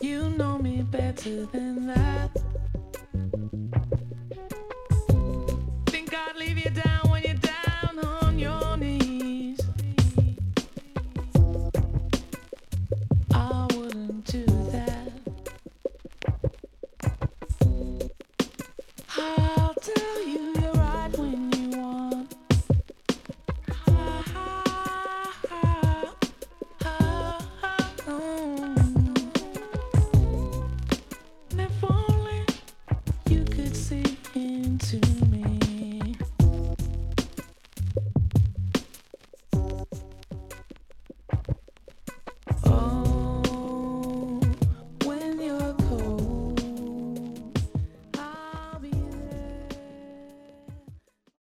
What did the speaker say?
You know me better than that. Think I'd leave you down when you're down on your knees. I wouldn't do that. I'll tell